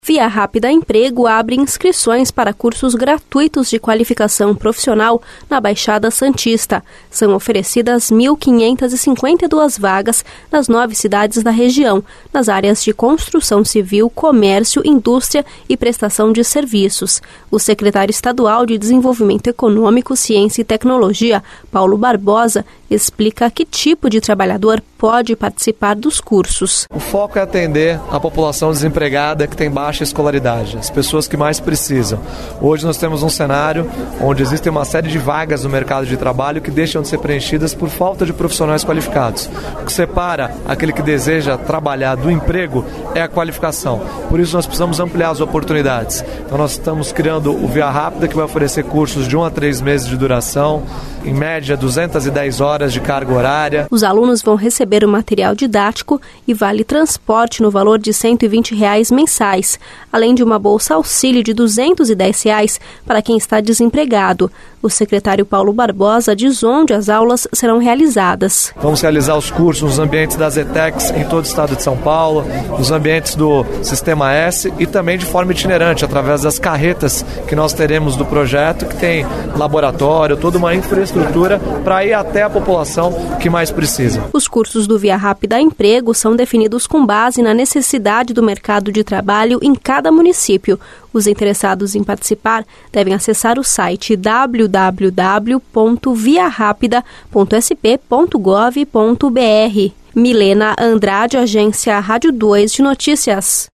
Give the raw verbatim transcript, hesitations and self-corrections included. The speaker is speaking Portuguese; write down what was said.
Via Rápida Emprego abre inscrições para cursos gratuitos de qualificação profissional na Baixada Santista. São oferecidas mil quinhentas e cinquenta e duas vagas nas nove cidades da região, nas áreas de construção civil, comércio, indústria e prestação de serviços. O secretário estadual de Desenvolvimento Econômico, Ciência e Tecnologia, Paulo Barbosa, explica que tipo de trabalhador pode participar dos cursos. O foco é atender a população desempregada que tem baixa escolaridade, as pessoas que mais precisam. Hoje nós temos um cenário onde existem uma série de vagas no mercado de trabalho que deixam de ser preenchidas por falta de profissionais qualificados. O que separa aquele que deseja trabalhar do emprego é a qualificação. Por isso nós precisamos ampliar as oportunidades. Então nós estamos criando o Via Rápida, que vai oferecer cursos de um a três meses de duração, em média duzentas e dez horas de carga horária. Os alunos vão receber o material didático e vale transporte no valor de cento e vinte reais mensais, além de uma bolsa auxílio de duzentos e dez reais para quem está desempregado. O secretário Paulo Barbosa diz onde as aulas serão realizadas. Vamos realizar os cursos nos ambientes das E T E Cs em todo o estado de São Paulo, nos ambientes do Sistema S e também de forma itinerante, através das carretas que nós teremos do projeto, que tem laboratório, toda uma infraestrutura para ir até a população que mais precisa. Os cursos do Via Rápida Emprego são definidos com base na necessidade do mercado de trabalho em cada município. Os interessados em participar devem acessar o site w w w ponto via rápida ponto s p ponto gov ponto b r. Milena Andrade, Agência Rádio dois de Notícias.